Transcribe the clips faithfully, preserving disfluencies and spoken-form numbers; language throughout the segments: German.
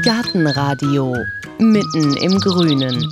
Gartenradio mitten im Grünen.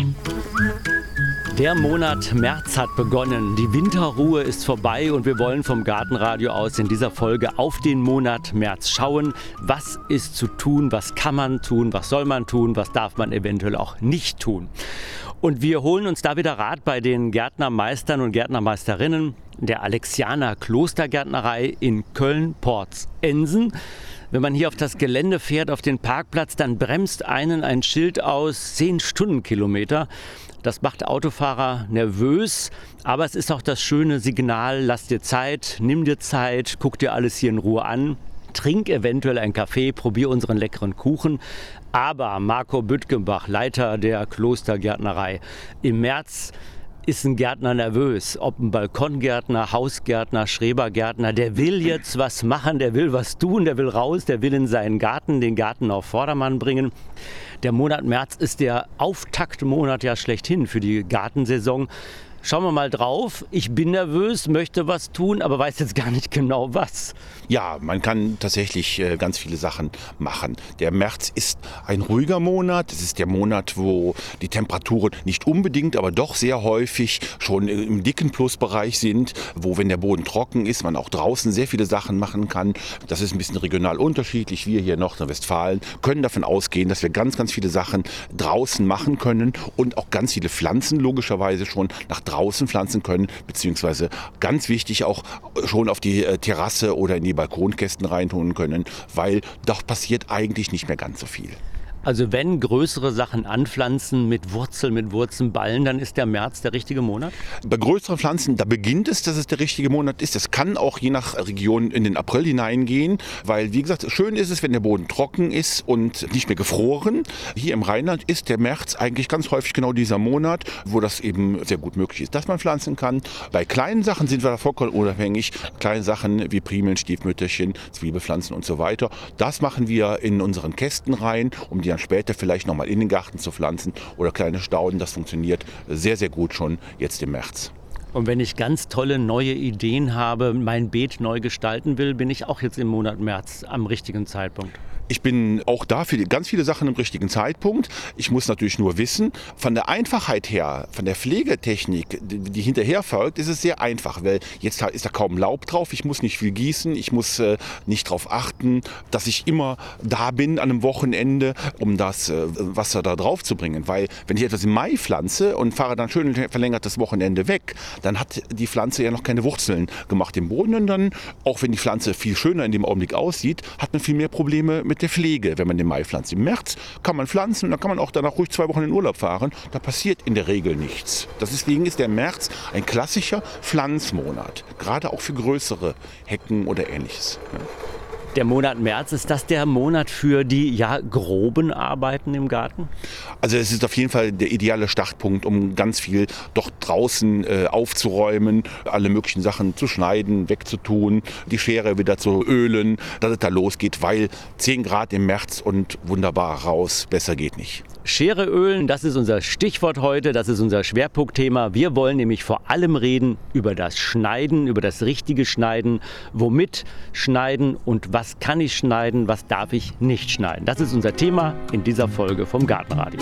Der Monat März hat begonnen, die Winterruhe ist vorbei und wir wollen vom Gartenradio aus in dieser Folge auf den Monat März schauen. Was ist zu tun, was kann man tun, was soll man tun, was darf man eventuell auch nicht tun. Und wir holen uns da wieder Rat bei den Gärtnermeistern und Gärtnermeisterinnen der Alexianer Klostergärtnerei in Köln-Porz-Ensen. Wenn man hier auf das Gelände fährt, auf den Parkplatz, dann bremst einen ein Schild aus zehn Stundenkilometer. Das macht Autofahrer nervös, aber es ist auch das schöne Signal, lass dir Zeit, nimm dir Zeit, guck dir alles hier in Ruhe an, trink eventuell einen Kaffee, probier unseren leckeren Kuchen. Aber Marco Büttgenbach, Leiter der Klostergärtnerei, im März ist ein Gärtner nervös, ob ein Balkongärtner, Hausgärtner, Schrebergärtner, der will jetzt was machen, der will was tun, der will raus, der will in seinen Garten, den Garten auf Vordermann bringen. Der Monat März ist der Auftaktmonat ja schlechthin für die Gartensaison. Schauen wir mal drauf. Ich bin nervös, möchte was tun, aber weiß jetzt gar nicht genau was. Ja, man kann tatsächlich äh, ganz viele Sachen machen. Der März ist ein ruhiger Monat. Es ist der Monat, wo die Temperaturen nicht unbedingt, aber doch sehr häufig schon im dicken Plusbereich sind, wo, wenn der Boden trocken ist, man auch draußen sehr viele Sachen machen kann. Das ist ein bisschen regional unterschiedlich. Wir hier in Nordrhein-Westfalen können davon ausgehen, dass wir ganz, ganz viele Sachen draußen machen können und auch ganz viele Pflanzen logischerweise schon nach draußen pflanzen können, beziehungsweise ganz wichtig auch schon auf die äh, Terrasse oder in die Balkonkästen reintun können, weil doch passiert eigentlich nicht mehr ganz so viel. Also wenn größere Sachen anpflanzen mit Wurzeln, mit Wurzelballen, dann ist der März der richtige Monat? Bei größeren Pflanzen, da beginnt es, dass es der richtige Monat ist. Das kann auch je nach Region in den April hineingehen, weil, wie gesagt, schön ist es, wenn der Boden trocken ist und nicht mehr gefroren. Hier im Rheinland ist der März eigentlich ganz häufig genau dieser Monat, wo das eben sehr gut möglich ist, dass man pflanzen kann. Bei kleinen Sachen sind wir da vollkommen unabhängig. Kleine Sachen wie Primeln, Stiefmütterchen, Zwiebelpflanzen und so weiter. Das machen wir in unseren Kästen rein, um die später vielleicht nochmal in den Garten zu pflanzen oder kleine Stauden. Das funktioniert sehr, sehr gut schon jetzt im März. Und wenn ich ganz tolle neue Ideen habe, mein Beet neu gestalten will, bin ich auch jetzt im Monat März am richtigen Zeitpunkt? Ich bin auch da für ganz viele Sachen im richtigen Zeitpunkt. Ich muss natürlich nur wissen, von der Einfachheit her, von der Pflegetechnik, die hinterher folgt, ist es sehr einfach, weil jetzt ist da kaum Laub drauf, ich muss nicht viel gießen, ich muss äh, nicht darauf achten, dass ich immer da bin an einem Wochenende, um das äh, Wasser da drauf zu bringen. Weil wenn ich etwas im Mai pflanze und fahre dann schön verlängert das Wochenende weg, dann hat die Pflanze ja noch keine Wurzeln gemacht im Boden und dann, auch wenn die Pflanze viel schöner in dem Augenblick aussieht, hat man viel mehr Probleme mit der Pflege, wenn man den Mai pflanzt. Im März kann man pflanzen und dann kann man auch danach ruhig zwei Wochen in Urlaub fahren. Da passiert in der Regel nichts. Deswegen ist der März ein klassischer Pflanzmonat, gerade auch für größere Hecken oder Ähnliches. Ja. Der Monat März, ist das der Monat für die ja, groben Arbeiten im Garten? Also es ist auf jeden Fall der ideale Startpunkt, um ganz viel doch draußen äh, aufzuräumen, alle möglichen Sachen zu schneiden, wegzutun, die Schere wieder zu ölen, dass es da losgeht, weil zehn Grad im März und wunderbar raus, besser geht nicht. Schere ölen, das ist unser Stichwort heute, das ist unser Schwerpunktthema. Wir wollen nämlich vor allem reden über das Schneiden, über das richtige Schneiden, womit schneiden und was kann ich schneiden, was darf ich nicht schneiden. Das ist unser Thema in dieser Folge vom Gartenradio.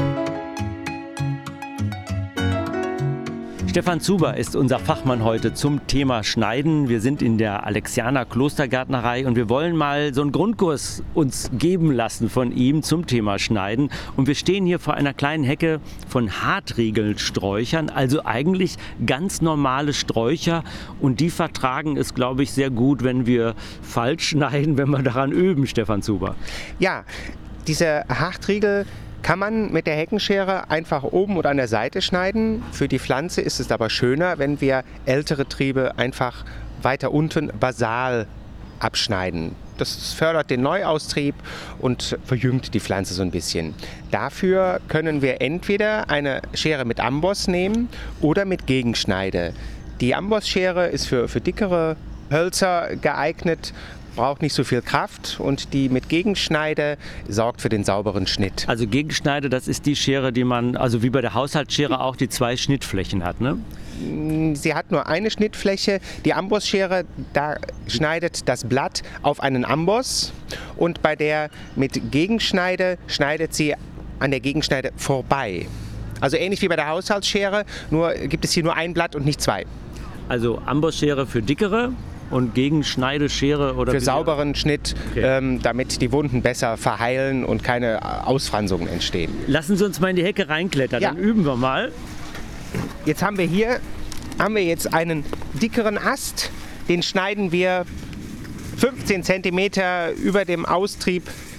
Stefan Zuber ist unser Fachmann heute zum Thema Schneiden. Wir sind in der Alexianer Klostergärtnerei und wir wollen mal so einen Grundkurs uns geben lassen von ihm zum Thema Schneiden. Und wir stehen hier vor einer kleinen Hecke von Hartriegelsträuchern, also eigentlich ganz normale Sträucher. Und die vertragen es, glaube ich, sehr gut, wenn wir falsch schneiden, wenn wir daran üben, Stefan Zuber. Ja, diese Hartriegel kann man mit der Heckenschere einfach oben oder an der Seite schneiden. Für die Pflanze ist es aber schöner, wenn wir ältere Triebe einfach weiter unten basal abschneiden. Das fördert den Neuaustrieb und verjüngt die Pflanze so ein bisschen. Dafür können wir entweder eine Schere mit Amboss nehmen oder mit Gegenschneide. Die Ambossschere ist für, für dickere Hölzer geeignet, braucht nicht so viel Kraft und die mit Gegenschneide sorgt für den sauberen Schnitt. Also Gegenschneide, das ist die Schere, die man, also wie bei der Haushaltsschere auch, die zwei Schnittflächen hat, ne? Sie hat nur eine Schnittfläche. Die Ambossschere, da schneidet das Blatt auf einen Amboss und bei der mit Gegenschneide schneidet sie an der Gegenschneide vorbei. Also ähnlich wie bei der Haushaltsschere, nur gibt es hier nur ein Blatt und nicht zwei. Also Ambossschere für dickere und Gegenschneideschere oder für wie- sauberen Schnitt, Okay. ähm, damit die Wunden besser verheilen und keine Ausfranzungen entstehen. Lassen Sie uns mal in die Hecke reinklettern, Ja. dann üben wir mal. Jetzt haben wir hier haben wir jetzt einen dickeren Ast, den schneiden wir fünfzehn Zentimeter über dem Austrieb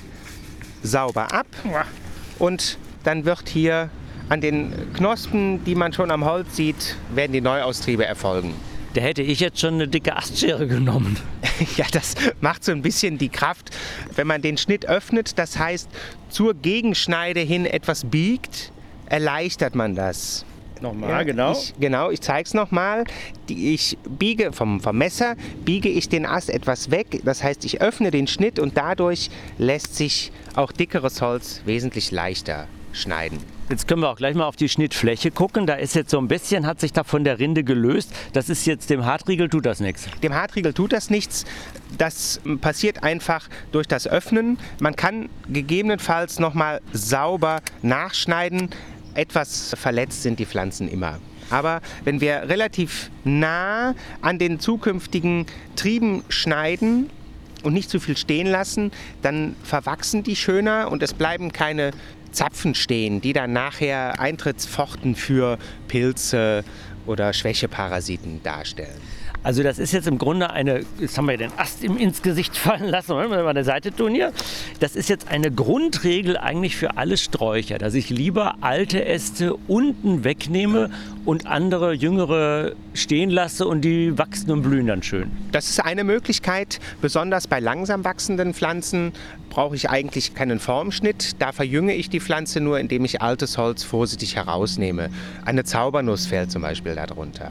sauber ab und dann wird hier an den Knospen, die man schon am Holz sieht, werden die Neuaustriebe erfolgen. Da hätte ich jetzt schon eine dicke Astschere genommen. Ja, das macht so ein bisschen die Kraft, wenn man den Schnitt öffnet, das heißt zur Gegenschneide hin etwas biegt, erleichtert man das. Nochmal, genau. Ich, genau, ich zeige es nochmal. Ich biege vom, vom Messer, biege ich den Ast etwas weg. Das heißt, ich öffne den Schnitt und dadurch lässt sich auch dickeres Holz wesentlich leichter schneiden. Jetzt können wir auch gleich mal auf die Schnittfläche gucken. Da ist jetzt so ein bisschen, hat sich da von der Rinde gelöst. Das ist jetzt dem Hartriegel, tut das nichts. Dem Hartriegel tut das nichts. Das passiert einfach durch das Öffnen. Man kann gegebenenfalls nochmal sauber nachschneiden. Etwas verletzt sind die Pflanzen immer. Aber wenn wir relativ nah an den zukünftigen Trieben schneiden und nicht zu viel stehen lassen, dann verwachsen die schöner und es bleiben keine Zapfen stehen, die dann nachher Eintrittspforten für Pilze oder Schwächeparasiten darstellen. Also das ist jetzt im Grunde eine, jetzt haben wir den Ast im, ins Gesicht fallen lassen, wollen wir mal eine Seite tun hier. Das ist jetzt eine Grundregel eigentlich für alle Sträucher, dass ich lieber alte Äste unten wegnehme und andere jüngere stehen lasse und die wachsen und blühen dann schön. Das ist eine Möglichkeit. Besonders bei langsam wachsenden Pflanzen brauche ich eigentlich keinen Formschnitt. Da verjünge ich die Pflanze nur, indem ich altes Holz vorsichtig herausnehme. Eine Zaubernuss fällt zum Beispiel darunter.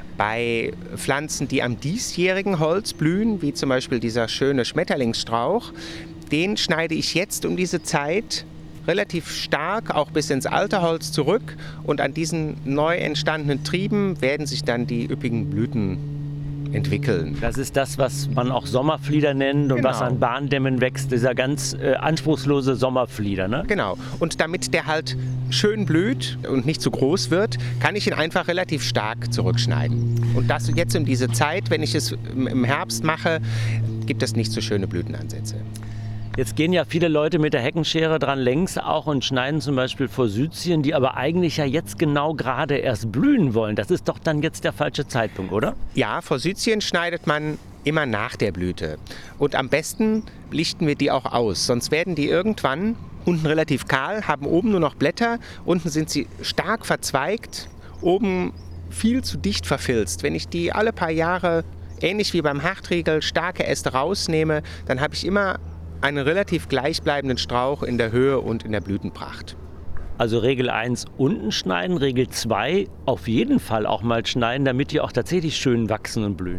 Bei Pflanzen, die am diesjährigen Holz blühen, wie zum Beispiel dieser schöne Schmetterlingsstrauch, den schneide ich jetzt um diese Zeit relativ stark auch bis ins alte Holz zurück und an diesen neu entstandenen Trieben werden sich dann die üppigen Blüten entwickeln. Das ist das, was man auch Sommerflieder nennt und Genau. was an Bahndämmen wächst, dieser ganz äh, anspruchslose Sommerflieder. Ne? Genau. Und damit der halt schön blüht und nicht zu groß wird, kann ich ihn einfach relativ stark zurückschneiden. Und das jetzt um diese Zeit, wenn ich es im Herbst mache, gibt es nicht so schöne Blütenansätze. Jetzt gehen ja viele Leute mit der Heckenschere dran längs auch und schneiden zum Beispiel Forsythien, die aber eigentlich ja jetzt genau gerade erst blühen wollen. Das ist doch dann jetzt der falsche Zeitpunkt, oder? Ja, Forsythien schneidet man immer nach der Blüte. Und am besten lichten wir die auch aus, sonst werden die irgendwann unten relativ kahl, haben oben nur noch Blätter, unten sind sie stark verzweigt, oben viel zu dicht verfilzt. Wenn ich die alle paar Jahre, ähnlich wie beim Hartriegel, starke Äste rausnehme, dann habe ich immer einen relativ gleichbleibenden Strauch in der Höhe und in der Blütenpracht. Also Regel eins unten schneiden, Regel zwei auf jeden Fall auch mal schneiden, damit die auch tatsächlich schön wachsen und blühen.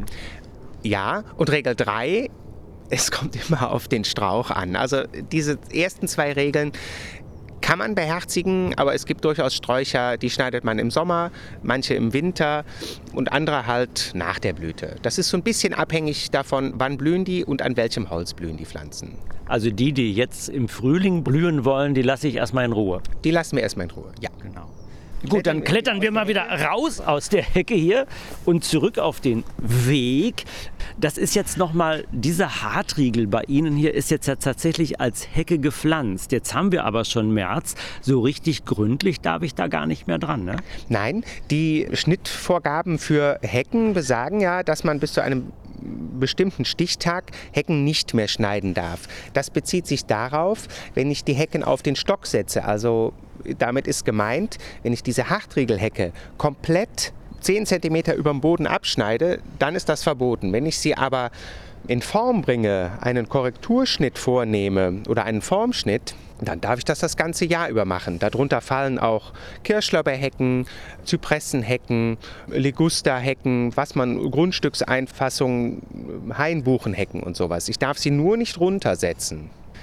Ja, und Regel drei, es kommt immer auf den Strauch an. Also diese ersten zwei Regeln kann man beherzigen, aber es gibt durchaus Sträucher, die schneidet man im Sommer, manche im Winter und andere halt nach der Blüte. Das ist so ein bisschen abhängig davon, wann blühen die und an welchem Holz blühen die Pflanzen. Also die, die jetzt im Frühling blühen wollen, die lasse ich erstmal in Ruhe. Die lassen wir erstmal in Ruhe, ja. Genau. Gut, dann klettern wir mal wieder raus aus der Hecke hier und zurück auf den Weg. Das ist jetzt nochmal, dieser Hartriegel bei Ihnen hier ist jetzt ja tatsächlich als Hecke gepflanzt. Jetzt haben wir aber schon März. So richtig gründlich darf ich da gar nicht mehr dran, ne? Nein, die Schnittvorgaben für Hecken besagen ja, dass man bis zu einem bestimmten Stichtag Hecken nicht mehr schneiden darf. Das bezieht sich darauf, wenn ich die Hecken auf den Stock setze. Also damit ist gemeint, wenn ich diese Hartriegelhecke komplett zehn Zentimeter über dem Boden abschneide, dann ist das verboten. Wenn ich sie aber in Form bringe, einen Korrekturschnitt vornehme oder einen Formschnitt, dann darf ich das das ganze Jahr über machen. Darunter fallen auch Kirschlorbeerhecken, Zypressenhecken, Ligusterhecken, was man, Grundstückseinfassungen, Hainbuchenhecken und sowas. Ich darf sie nur nicht runtersetzen.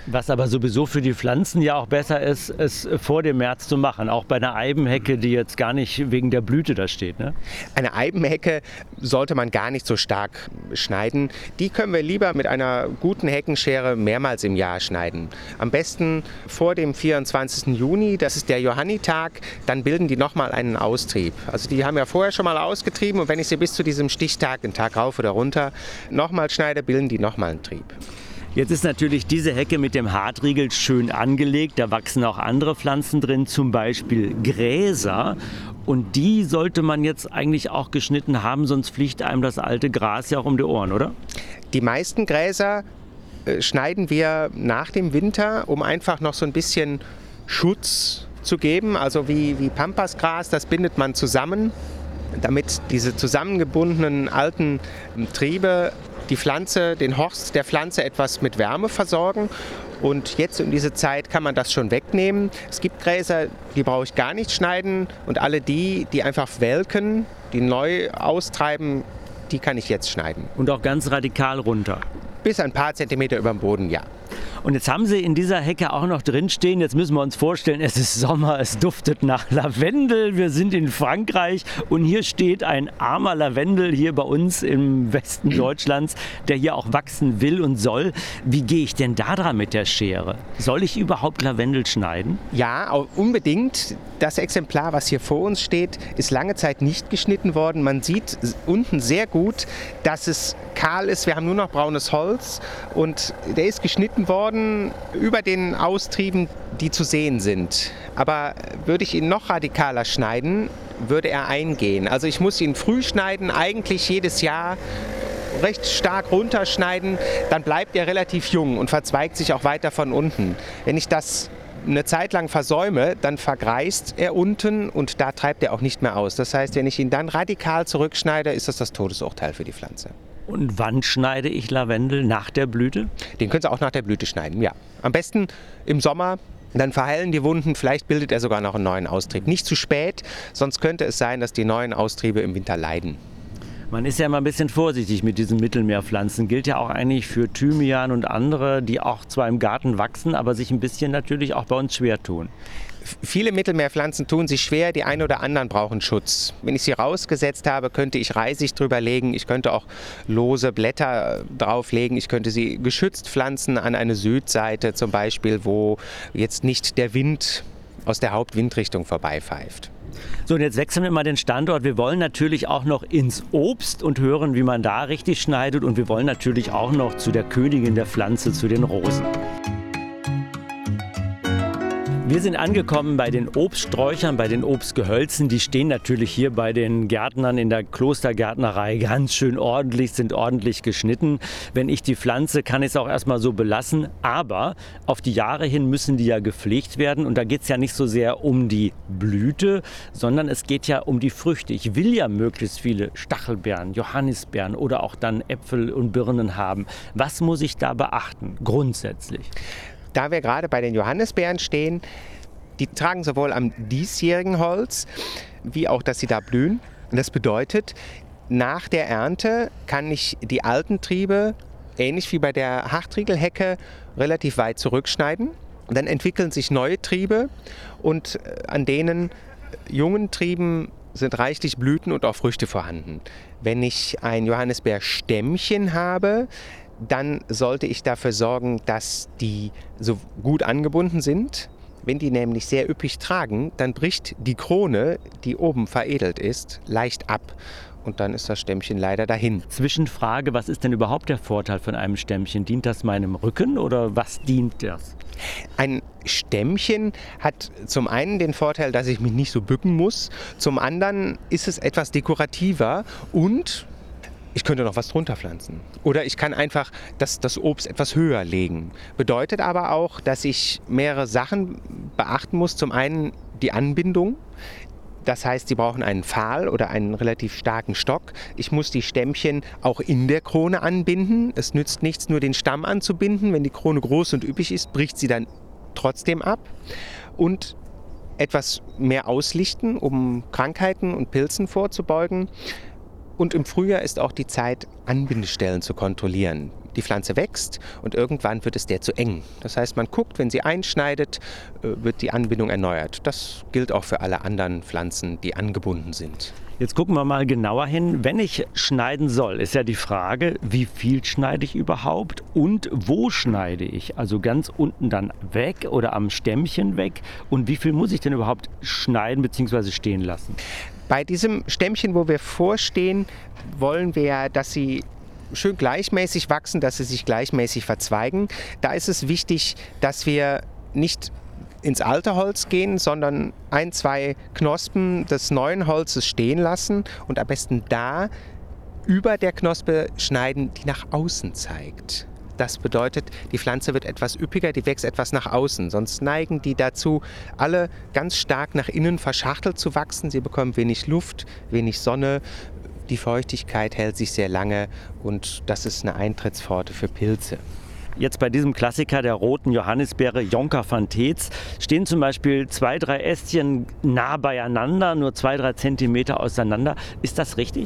Was aber sowieso für die Pflanzen ja auch besser ist, es vor dem März zu machen. Auch bei einer Eibenhecke, die jetzt gar nicht wegen der Blüte da steht. Ne? Eine Eibenhecke sollte man gar nicht so stark schneiden. Die können wir lieber mit einer guten Heckenschere mehrmals im Jahr schneiden. Am besten vor dem vierundzwanzigsten Juni, das ist der Johannitag, dann bilden die nochmal einen Austrieb. Also die haben ja vorher schon mal ausgetrieben und wenn ich sie bis zu diesem Stichtag, einen Tag rauf oder runter, nochmal schneide, bilden die nochmal einen Trieb. Jetzt ist natürlich diese Hecke mit dem Hartriegel schön angelegt. Da wachsen auch andere Pflanzen drin, zum Beispiel Gräser. Und die sollte man jetzt eigentlich auch geschnitten haben, sonst fliegt einem das alte Gras ja auch um die Ohren, oder? Die meisten Gräser äh, schneiden wir nach dem Winter, um einfach noch so ein bisschen Schutz zu geben. Also wie, wie Pampasgras, das bindet man zusammen, damit diese zusammengebundenen alten Triebe die Pflanze, den Horst der Pflanze etwas mit Wärme versorgen. Und jetzt um diese Zeit kann man das schon wegnehmen. Es gibt Gräser, die brauche ich gar nicht schneiden. Und alle die, die einfach welken, die neu austreiben, die kann ich jetzt schneiden. Und auch ganz radikal runter? Bis ein paar Zentimeter über dem Boden, ja. Und jetzt haben Sie in dieser Hecke auch noch drinstehen, jetzt müssen wir uns vorstellen, es ist Sommer, es duftet nach Lavendel, wir sind in Frankreich und hier steht ein armer Lavendel hier bei uns im Westen Deutschlands, der hier auch wachsen will und soll. Wie gehe ich denn da dran mit der Schere? Soll ich überhaupt Lavendel schneiden? Ja, unbedingt. Das Exemplar, was hier vor uns steht, ist lange Zeit nicht geschnitten worden. Man sieht unten sehr gut, dass es kahl ist. Wir haben nur noch braunes Holz und der ist geschnitten worden über den Austrieben, die zu sehen sind. Aber würde ich ihn noch radikaler schneiden, würde er eingehen. Also ich muss ihn früh schneiden, eigentlich jedes Jahr recht stark runterschneiden, dann bleibt er relativ jung und verzweigt sich auch weiter von unten. Wenn ich das eine Zeit lang versäume, dann vergreist er unten und da treibt er auch nicht mehr aus. Das heißt, wenn ich ihn dann radikal zurückschneide, ist das das Todesurteil für die Pflanze. Und wann schneide ich Lavendel? Nach der Blüte? Den können Sie auch nach der Blüte schneiden, ja. Am besten im Sommer, dann verheilen die Wunden, vielleicht bildet er sogar noch einen neuen Austrieb. Nicht zu spät, sonst könnte es sein, dass die neuen Austriebe im Winter leiden. Man ist ja immer ein bisschen vorsichtig mit diesen Mittelmeerpflanzen. Gilt ja auch eigentlich für Thymian und andere, die auch zwar im Garten wachsen, aber sich ein bisschen natürlich auch bei uns schwer tun. Viele Mittelmeerpflanzen tun sich schwer, die einen oder anderen brauchen Schutz. Wenn ich sie rausgesetzt habe, könnte ich Reisig drüber legen, ich könnte auch lose Blätter drauflegen, ich könnte sie geschützt pflanzen an eine Südseite zum Beispiel, wo jetzt nicht der Wind aus der Hauptwindrichtung vorbeipfeift. So, und jetzt wechseln wir mal den Standort. Wir wollen natürlich auch noch ins Obst und hören, wie man da richtig schneidet. Und wir wollen natürlich auch noch zu der Königin der Pflanze, zu den Rosen. Wir sind angekommen bei den Obststräuchern, bei den Obstgehölzen. Die stehen natürlich hier bei den Gärtnern in der Klostergärtnerei ganz schön ordentlich, sind ordentlich geschnitten. Wenn ich die pflanze, kann ich es auch erstmal so belassen. Aber auf die Jahre hin müssen die ja gepflegt werden. Und da geht es ja nicht so sehr um die Blüte, sondern es geht ja um die Früchte. Ich will ja möglichst viele Stachelbeeren, Johannisbeeren oder auch dann Äpfel und Birnen haben. Was muss ich da beachten, grundsätzlich? Da wir gerade bei den Johannisbeeren stehen, die tragen sowohl am diesjährigen Holz, wie auch, dass sie da blühen. Das bedeutet, nach der Ernte kann ich die alten Triebe, ähnlich wie bei der Hartriegelhecke, relativ weit zurückschneiden. Dann entwickeln sich neue Triebe und an denen jungen Trieben sind reichlich Blüten und auch Früchte vorhanden. Wenn ich ein Johannisbeerstämmchen habe, dann sollte ich dafür sorgen, dass die so gut angebunden sind. Wenn die nämlich sehr üppig tragen, dann bricht die Krone, die oben veredelt ist, leicht ab. Und dann ist das Stämmchen leider dahin. Zwischenfrage, was ist denn überhaupt der Vorteil von einem Stämmchen? Dient das meinem Rücken oder was dient das? Ein Stämmchen hat zum einen den Vorteil, dass ich mich nicht so bücken muss. Zum anderen ist es etwas dekorativer und ich könnte noch was drunter pflanzen. Oder ich kann einfach das, das Obst etwas höher legen. Bedeutet aber auch, dass ich mehrere Sachen beachten muss. Zum einen die Anbindung. Das heißt, sie brauchen einen Pfahl oder einen relativ starken Stock. Ich muss die Stämmchen auch in der Krone anbinden. Es nützt nichts, nur den Stamm anzubinden. Wenn die Krone groß und üppig ist, bricht sie dann trotzdem ab. Und etwas mehr auslichten, um Krankheiten und Pilzen vorzubeugen. Und im Frühjahr ist auch die Zeit, Anbindestellen zu kontrollieren. die Pflanze wächst und irgendwann wird es der zu eng. Das heißt, man guckt, wenn sie einschneidet, wird die Anbindung erneuert. Das gilt auch für alle anderen Pflanzen, die angebunden sind. Jetzt gucken wir mal genauer hin. Wenn ich schneiden soll, ist ja die Frage, wie viel schneide ich überhaupt und wo schneide ich? Also ganz unten dann weg oder am Stämmchen weg. Und wie viel muss ich denn überhaupt schneiden bzw. stehen lassen? Bei diesem Stämmchen, wo wir vorstehen, wollen wir, dass sie schön gleichmäßig wachsen, dass sie sich gleichmäßig verzweigen. Da ist es wichtig, dass wir nicht ins alte Holz gehen, sondern ein, zwei Knospen des neuen Holzes stehen lassen und am besten da über der Knospe schneiden, die nach außen zeigt. Das bedeutet, die Pflanze wird etwas üppiger, die wächst etwas nach außen. Sonst neigen die dazu, alle ganz stark nach innen verschachtelt zu wachsen. Sie bekommen wenig Luft, wenig Sonne. Die Feuchtigkeit hält sich sehr lange und das ist eine Eintrittspforte für Pilze. Jetzt bei diesem Klassiker der roten Johannisbeere Jonker van Teetz stehen zum Beispiel zwei, drei Ästchen nah beieinander, nur zwei, drei Zentimeter auseinander. Ist das richtig?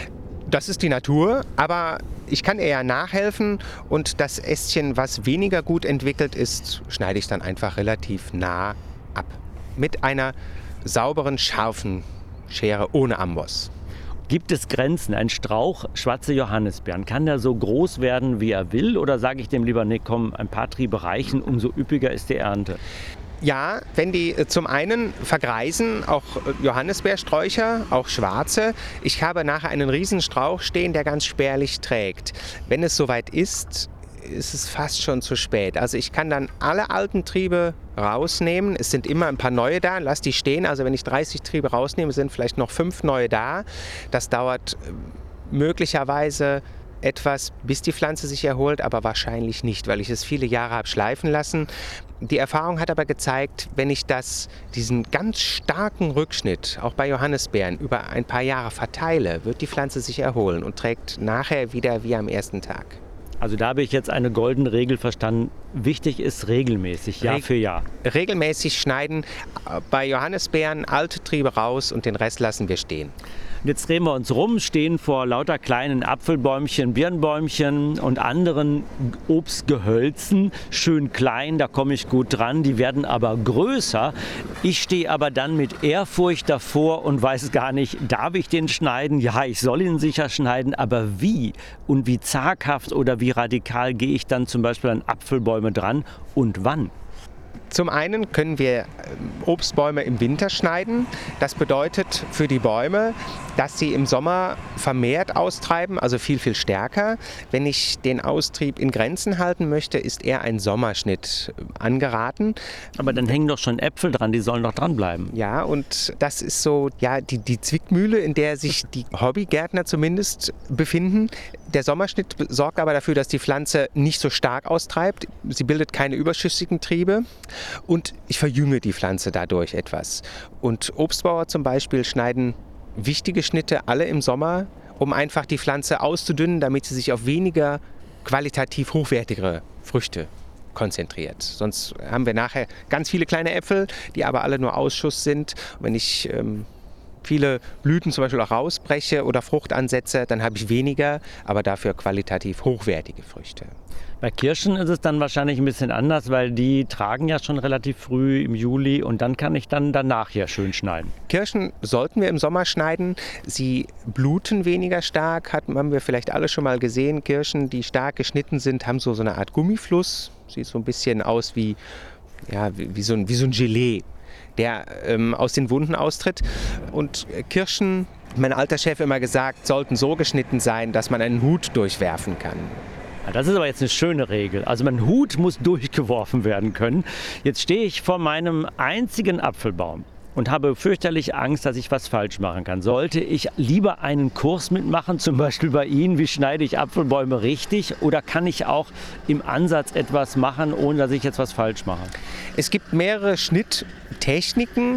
Das ist die Natur, aber ich kann eher nachhelfen und das Ästchen, was weniger gut entwickelt ist, schneide ich dann einfach relativ nah ab. Mit einer sauberen, scharfen Schere ohne Amboss. Gibt es Grenzen? Ein Strauch schwarze Johannisbeeren, kann der so groß werden, wie er will? Oder sage ich dem lieber, nee, komm, ein paar Triebe reichen, umso üppiger ist die Ernte? Ja, wenn die zum einen vergreisen, auch Johannisbeersträucher, auch schwarze. Ich habe nachher einen riesen Strauch stehen, der ganz spärlich trägt. Wenn es soweit ist, ist es fast schon zu spät. Also ich kann dann alle alten Triebe rausnehmen. Es sind immer ein paar neue da, lass die stehen. Also wenn ich dreißig Triebe rausnehme, sind vielleicht noch fünf neue da. Das dauert möglicherweise etwas, bis die Pflanze sich erholt, aber wahrscheinlich nicht, weil ich es viele Jahre habe schleifen lassen. Die Erfahrung hat aber gezeigt, wenn ich das, diesen ganz starken Rückschnitt, auch bei Johannisbeeren, über ein paar Jahre verteile, wird die Pflanze sich erholen und trägt nachher wieder wie am ersten Tag. Also da habe ich jetzt eine goldene Regel verstanden. Wichtig ist regelmäßig, Jahr Reg- für Jahr. Regelmäßig schneiden, bei Johannisbeeren alte Triebe raus und den Rest lassen wir stehen. Jetzt drehen wir uns rum, stehen vor lauter kleinen Apfelbäumchen, Birnbäumchen und anderen Obstgehölzen. Schön klein, da komme ich gut dran. Die werden aber größer. Ich stehe aber dann mit Ehrfurcht davor und weiß gar nicht, darf ich den schneiden? Ja, ich soll ihn sicher schneiden, aber wie? Und wie zaghaft oder wie radikal gehe ich dann zum Beispiel an Apfelbäume dran und wann? Zum einen können wir Obstbäume im Winter schneiden. Das bedeutet für die Bäume, dass sie im Sommer vermehrt austreiben, also viel, viel stärker. Wenn ich den Austrieb in Grenzen halten möchte, ist eher ein Sommerschnitt angeraten. Aber dann hängen doch schon Äpfel dran, die sollen doch dranbleiben. Ja, und das ist so ja, die, die Zwickmühle, in der sich die Hobbygärtner zumindest befinden. Der Sommerschnitt sorgt aber dafür, dass die Pflanze nicht so stark austreibt. Sie bildet keine überschüssigen Triebe. Und ich verjünge die Pflanze dadurch etwas. Und Obstbauer zum Beispiel schneiden wichtige Schnitte alle im Sommer, um einfach die Pflanze auszudünnen, damit sie sich auf weniger qualitativ hochwertigere Früchte konzentriert. Sonst haben wir nachher ganz viele kleine Äpfel, die aber alle nur Ausschuss sind. Und wenn ich ähm, viele Blüten zum Beispiel auch rausbreche oder Frucht ansetze, dann habe ich weniger, aber dafür qualitativ hochwertige Früchte. Bei Kirschen ist es dann wahrscheinlich ein bisschen anders, weil die tragen ja schon relativ früh im Juli und dann kann ich dann danach ja schön schneiden. Kirschen sollten wir im Sommer schneiden. Sie bluten weniger stark, haben wir vielleicht alle schon mal gesehen. Kirschen, die stark geschnitten sind, haben so, so eine Art Gummifluss. Sieht so ein bisschen aus wie, ja, wie, wie, so, ein, wie so ein Gelee, der ähm, aus den Wunden austritt. Und Kirschen, mein alter Chef immer gesagt, sollten so geschnitten sein, dass man einen Hut durchwerfen kann. Das ist aber jetzt eine schöne Regel. Also mein Hut muss durchgeworfen werden können. Jetzt stehe ich vor meinem einzigen Apfelbaum und habe fürchterlich Angst, dass ich was falsch machen kann. Sollte ich lieber einen Kurs mitmachen, zum Beispiel bei Ihnen, wie schneide ich Apfelbäume richtig? Oder kann ich auch im Ansatz etwas machen, ohne dass ich jetzt was falsch mache? Es gibt mehrere Schnitttechniken.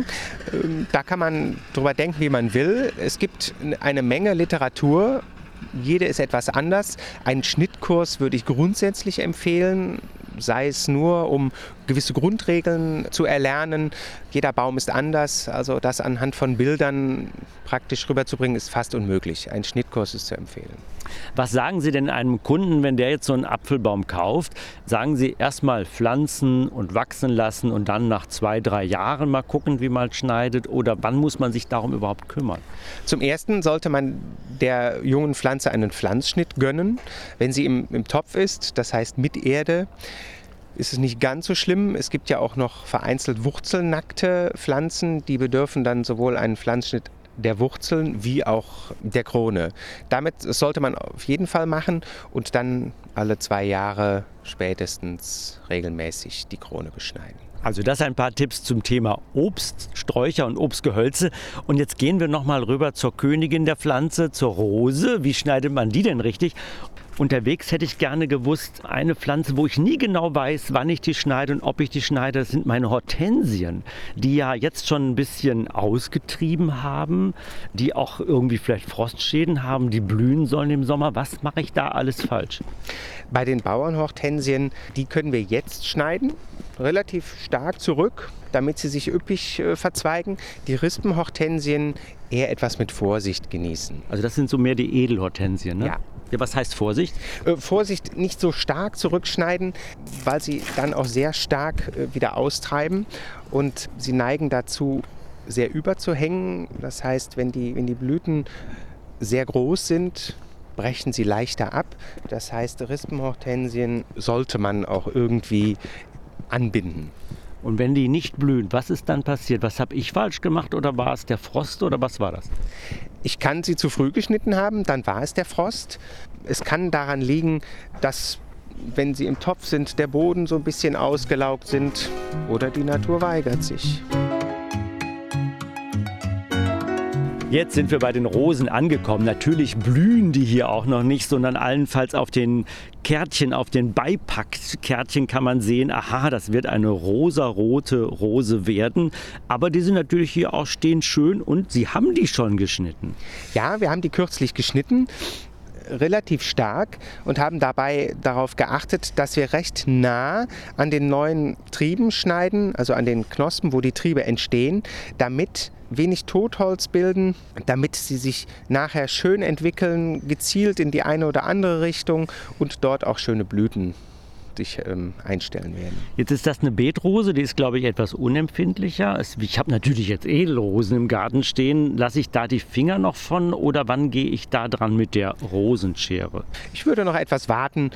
Da kann man drüber denken, wie man will. Es gibt eine Menge Literatur. Jede ist etwas anders. Einen Schnittkurs würde ich grundsätzlich empfehlen, sei es nur, um gewisse Grundregeln zu erlernen. Jeder Baum ist anders, also das anhand von Bildern praktisch rüberzubringen, ist fast unmöglich. Ein Schnittkurs ist zu empfehlen. Was sagen Sie denn einem Kunden, wenn der jetzt so einen Apfelbaum kauft? Sagen Sie erstmal pflanzen und wachsen lassen und dann nach zwei, drei Jahren mal gucken, wie man schneidet? Oder wann muss man sich darum überhaupt kümmern? Zum Ersten sollte man der jungen Pflanze einen Pflanzschnitt gönnen. Wenn sie im, im Topf ist, das heißt mit Erde, ist es nicht ganz so schlimm. Es gibt ja auch noch vereinzelt wurzelnackte Pflanzen, die bedürfen dann sowohl einen Pflanzschnitt der Wurzeln wie auch der Krone. Damit sollte man auf jeden Fall machen und dann alle zwei Jahre spätestens regelmäßig die Krone beschneiden. Also das ein paar Tipps zum Thema Obst, Sträucher und Obstgehölze. Und jetzt gehen wir noch mal rüber zur Königin der Pflanze, zur Rose. Wie schneidet man die denn richtig? Unterwegs hätte ich gerne gewusst, eine Pflanze, wo ich nie genau weiß, wann ich die schneide und ob ich die schneide, das sind meine Hortensien, die ja jetzt schon ein bisschen ausgetrieben haben, die auch irgendwie vielleicht Frostschäden haben, die blühen sollen im Sommer. Was mache ich da alles falsch? Bei den Bauernhortensien, die können wir jetzt schneiden, relativ stark zurück, damit sie sich üppig äh, verzweigen. Die Rispenhortensien eher etwas mit Vorsicht genießen. Also das sind so mehr die Edelhortensien, ne? Ja. Ja, was heißt Vorsicht? Äh, Vorsicht, nicht so stark zurückschneiden, weil sie dann auch sehr stark äh, wieder austreiben und sie neigen dazu, sehr überzuhängen. Das heißt, wenn die, wenn die Blüten sehr groß sind, brechen sie leichter ab. Das heißt, Rispenhortensien sollte man auch irgendwie anbinden. Und wenn die nicht blühen, was ist dann passiert? Was habe ich falsch gemacht oder war es der Frost oder was war das? Ich kann sie zu früh geschnitten haben, dann war es der Frost. Es kann daran liegen, dass, wenn sie im Topf sind, der Boden so ein bisschen ausgelaugt sind oder die Natur weigert sich. Jetzt sind wir bei den Rosen angekommen. Natürlich blühen die hier auch noch nicht, sondern allenfalls auf den Kärtchen, auf den Beipackkärtchen kann man sehen, aha, das wird eine rosarote Rose werden. Aber die sind natürlich hier auch stehen schön und Sie haben die schon geschnitten. Ja, wir haben die kürzlich geschnitten, relativ stark und haben dabei darauf geachtet, dass wir recht nah an den neuen Trieben schneiden, also an den Knospen, wo die Triebe entstehen, damit wenig Totholz bilden, damit sie sich nachher schön entwickeln, gezielt in die eine oder andere Richtung und dort auch schöne Blüten sich ähm, einstellen werden. Jetzt ist das eine Beetrose, die ist, glaube ich, etwas unempfindlicher. Ich habe natürlich jetzt Edelrosen im Garten stehen. Lasse ich da die Finger noch von oder wann gehe ich da dran mit der Rosenschere? Ich würde noch etwas warten.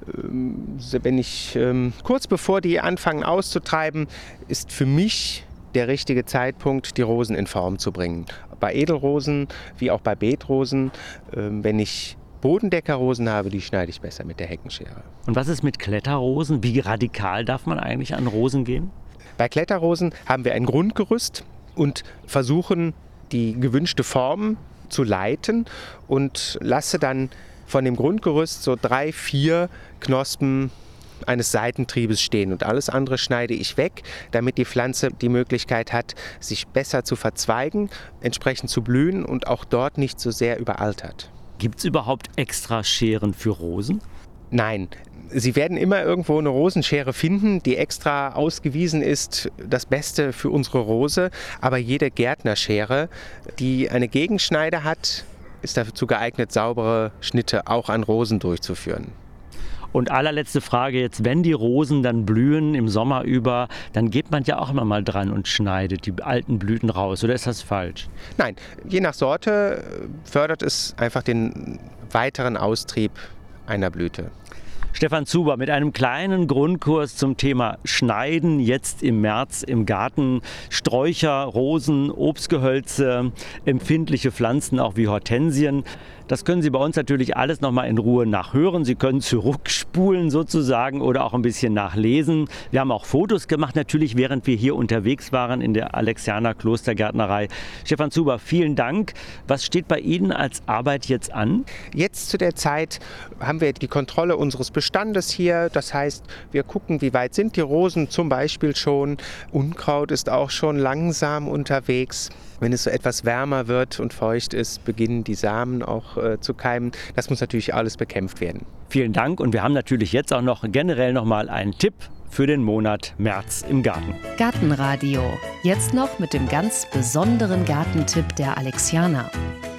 Ähm, wenn ich ähm, kurz bevor die anfangen auszutreiben, ist für mich der richtige Zeitpunkt, die Rosen in Form zu bringen. Bei Edelrosen wie auch bei Beetrosen, ähm, wenn ich Bodendeckerrosen habe, die schneide ich besser mit der Heckenschere. Und was ist mit Kletterrosen? Wie radikal darf man eigentlich an Rosen gehen? Bei Kletterrosen haben wir ein Grundgerüst und versuchen, die gewünschte Form zu leiten und lasse dann von dem Grundgerüst so drei, vier Knospen eines Seitentriebes stehen und alles andere schneide ich weg, damit die Pflanze die Möglichkeit hat, sich besser zu verzweigen, entsprechend zu blühen und auch dort nicht so sehr überaltert. Gibt es überhaupt extra Scheren für Rosen? Nein, Sie werden immer irgendwo eine Rosenschere finden, die extra ausgewiesen ist, das Beste für unsere Rose. Aber jede Gärtnerschere, die eine Gegenschneide hat, ist dazu geeignet, saubere Schnitte auch an Rosen durchzuführen. Und allerletzte Frage jetzt, wenn die Rosen dann blühen im Sommer über, dann geht man ja auch immer mal dran und schneidet die alten Blüten raus, oder ist das falsch? Nein, je nach Sorte fördert es einfach den weiteren Austrieb einer Blüte. Stefan Zuber mit einem kleinen Grundkurs zum Thema Schneiden, jetzt im März im Garten. Sträucher, Rosen, Obstgehölze, empfindliche Pflanzen, auch wie Hortensien. Das können Sie bei uns natürlich alles nochmal in Ruhe nachhören. Sie können zurückspulen sozusagen oder auch ein bisschen nachlesen. Wir haben auch Fotos gemacht, natürlich während wir hier unterwegs waren in der Alexianer Klostergärtnerei. Stefan Zuber, vielen Dank. Was steht bei Ihnen als Arbeit jetzt an? Jetzt zu der Zeit haben wir die Kontrolle unseres Bestandes hier. Das heißt, wir gucken, wie weit sind die Rosen zum Beispiel schon. Unkraut ist auch schon langsam unterwegs. Wenn es so etwas wärmer wird und feucht ist, beginnen die Samen auch äh, zu keimen. Das muss natürlich alles bekämpft werden. Vielen Dank und wir haben natürlich jetzt auch noch generell noch mal einen Tipp für den Monat März im Garten. Gartenradio. Jetzt noch mit dem ganz besonderen Gartentipp der Alexianer.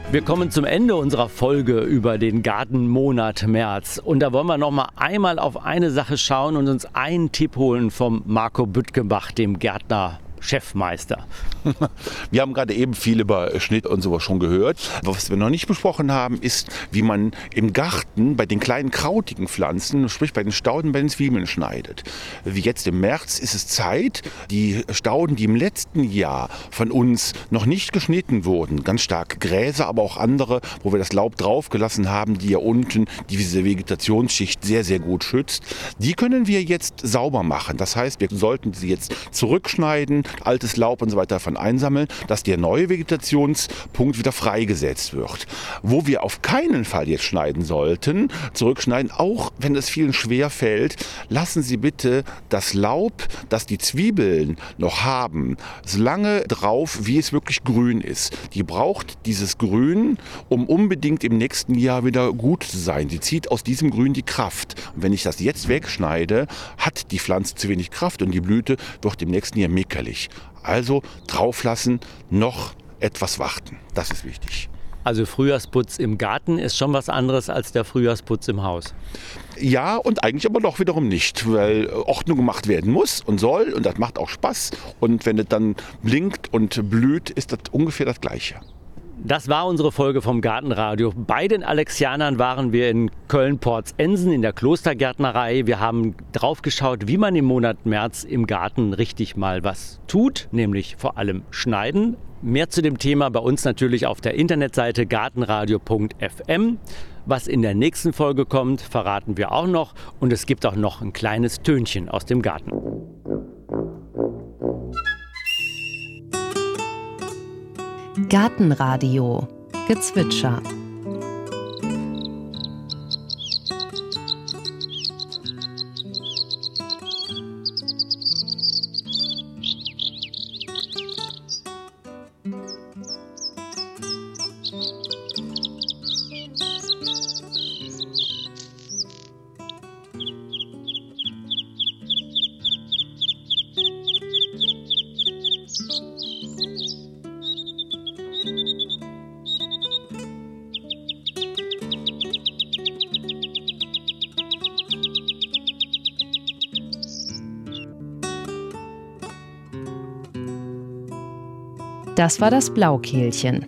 Wir kommen zum Ende unserer Folge über den Gartenmonat März. Und da wollen wir noch mal einmal auf eine Sache schauen und uns einen Tipp holen vom Marco Büttgenbach, dem Gärtner Chefmeister. Wir haben gerade eben viel über Schnitt und sowas schon gehört. Was wir noch nicht besprochen haben, ist, wie man im Garten bei den kleinen krautigen Pflanzen, sprich bei den Stauden, bei den Zwiebeln schneidet. Wie jetzt im März ist es Zeit, die Stauden, die im letzten Jahr von uns noch nicht geschnitten wurden, ganz stark Gräser, aber auch andere, wo wir das Laub draufgelassen haben, die ja unten diese Vegetationsschicht sehr, sehr gut schützt, die können wir jetzt sauber machen. Das heißt, wir sollten sie jetzt zurückschneiden, altes Laub und so weiter davon einsammeln, dass der neue Vegetationspunkt wieder freigesetzt wird. Wo wir auf keinen Fall jetzt schneiden sollten, zurückschneiden, auch wenn es vielen schwer fällt, lassen Sie bitte das Laub, das die Zwiebeln noch haben, so lange drauf, wie es wirklich grün ist. Die braucht dieses Grün, um unbedingt im nächsten Jahr wieder gut zu sein. Sie zieht aus diesem Grün die Kraft. Und wenn ich das jetzt wegschneide, hat die Pflanze zu wenig Kraft und die Blüte wird im nächsten Jahr meckerlich. Also drauflassen, noch etwas warten. Das ist wichtig. Also Frühjahrsputz im Garten ist schon was anderes als der Frühjahrsputz im Haus. Ja, und eigentlich aber doch wiederum nicht, weil Ordnung gemacht werden muss und soll und das macht auch Spaß. Und wenn es dann blinkt und blüht, ist das ungefähr das Gleiche. Das war unsere Folge vom Gartenradio. Bei den Alexianern waren wir in Köln-Porzensen in der Klostergärtnerei. Wir haben drauf geschaut, wie man im Monat März im Garten richtig mal was tut, nämlich vor allem schneiden. Mehr zu dem Thema bei uns natürlich auf der Internetseite gartenradio punkt f m. Was in der nächsten Folge kommt, verraten wir auch noch. Und es gibt auch noch ein kleines Tönchen aus dem Garten. Gartenradio Gezwitscher. Das war das Blaukehlchen.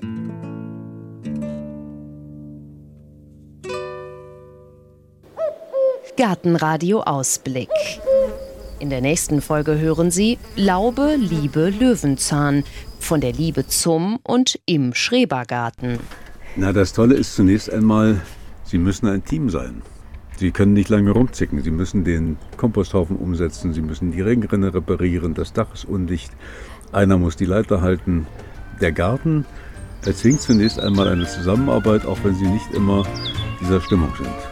Gartenradio Ausblick. In der nächsten Folge hören Sie Laube, Liebe, Löwenzahn. Von der Liebe zum und im Schrebergarten. Na, das Tolle ist zunächst einmal, Sie müssen ein Team sein. Sie können nicht lange rumzicken. Sie müssen den Komposthaufen umsetzen, Sie müssen die Regenrinne reparieren, das Dach ist undicht. Einer muss die Leiter halten. Der Garten erzwingt zunächst einmal eine Zusammenarbeit, auch wenn sie nicht immer dieser Stimmung sind.